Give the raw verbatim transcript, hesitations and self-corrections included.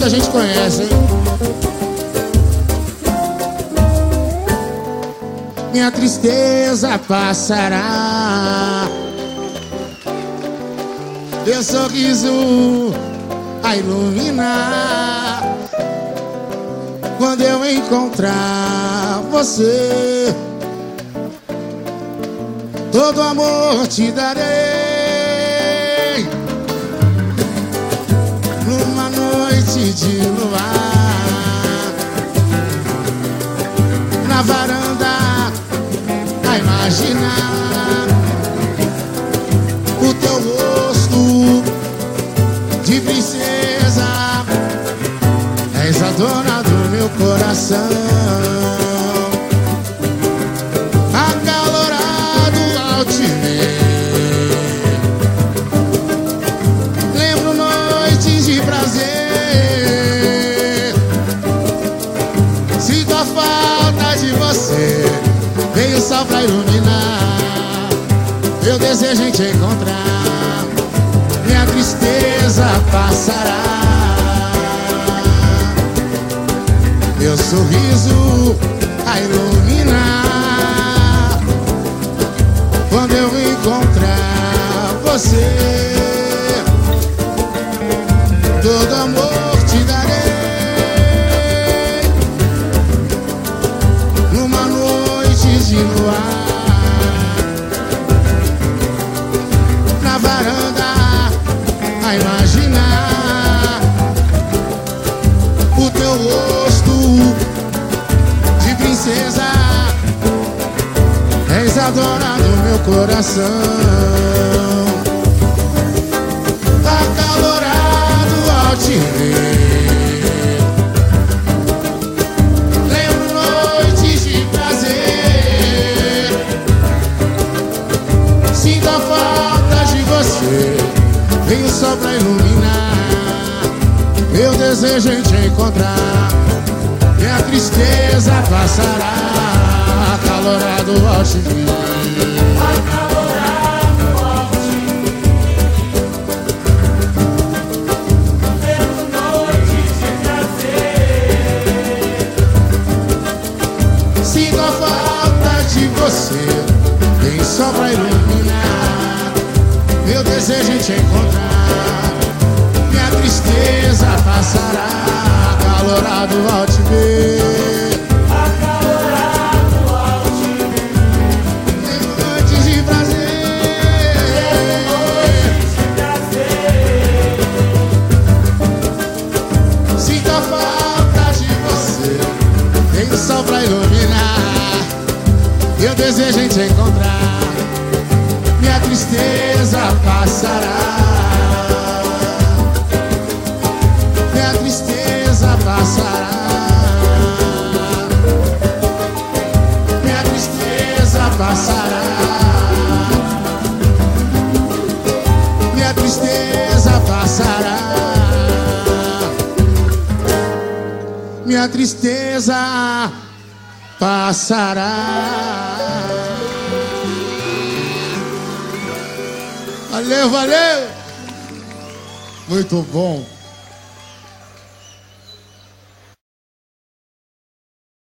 muita gente conhece, hein? Minha tristeza passará, teu sorriso a iluminar. Quando eu encontrar você, todo amor te darei. Numa noite de luar, na varanda a imaginar o teu rosto de princesa. És a dona do meu coração, acalorado ao te ver. Lembro noites de prazer, sinto a falta de você. Veio o sol pra iluminar, eu desejo em te encontrar. Minha tristeza passará, meu sorriso a iluminar. Quando eu encontrar você, todo amor te darei. Numa noite de luar, na varanda a imaginar o teu rosto de princesa. És a dona do meu coração, acalorado ao te ver. Lembro noites de prazer, sinto a falta de você. Vem o sol pra iluminar, eu desejo em te encontrar. Minha tristeza passará, acalorado ao te ver. Acalorado ao te ver. Lembro noites de prazer, sinto a falta de você. Vem o sol pra iluminar, meu desejo em te encontrar. Minha tristeza passará, acalorado ao te ver. acalorado ao te ver. Lembro noites de prazer, Noites de prazer, sinto a falta de você. Vem o sol pra iluminar, eu desejo em te encontrar. Minha tristeza passará, minha tristeza passará, minha tristeza passará, minha tristeza passará, minha tristeza passará. Valeu, valeu! Muito bom.